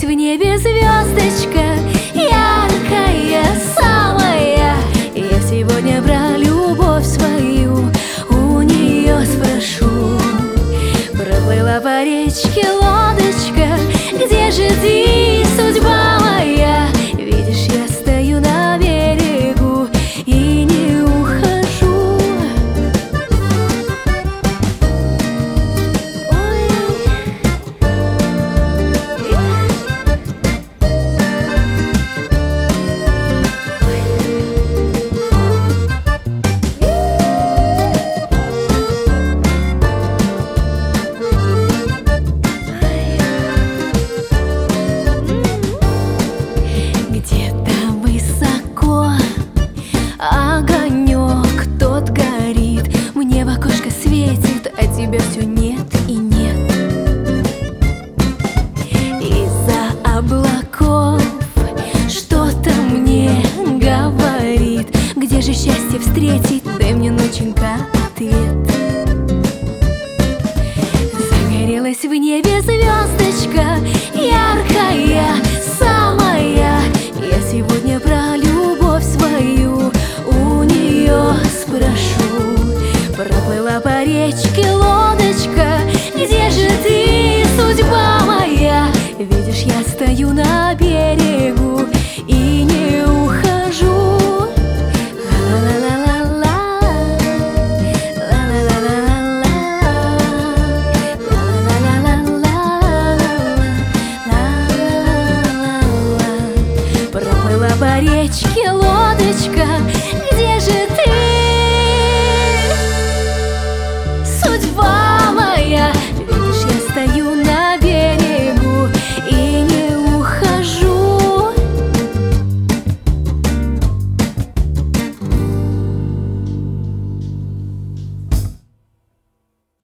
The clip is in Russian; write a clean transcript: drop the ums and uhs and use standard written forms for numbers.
Загорелась в небе звездочка, яркая самая. Я сегодня про любовь свою у нее спрошу. Проплыла по речке лодочка, где же ты, судьба моя? Видишь, я стою на берегу и не ухожу. Где-то высоко огонек тот горит, мне в окошко светит, а тебя все нет и нет. Из-за облаков что-то мне говорит, где же счастье встретить, дай мне, ноченька, ответ. Загорелась в небе звездочка, яркая самая. Я сегодня про любовь свою у нее спрошу. Проплыла по речке лодочка, где же ты, судьба моя? Видишь, я стою на